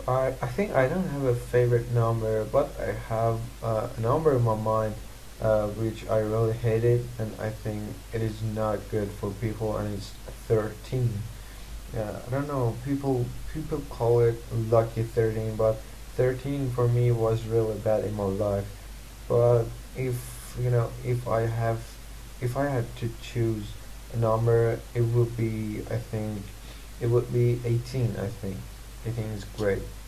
I think I don't have a favorite number, but I have a number in my mind which I really hate it, and I think it is not good for people, and it's 13. Yeah, I don't know. People call it lucky 13, but 13 for me was really bad in my life. But if I had to choose a number, it would be, I think, it would be 18. I think 18 is great.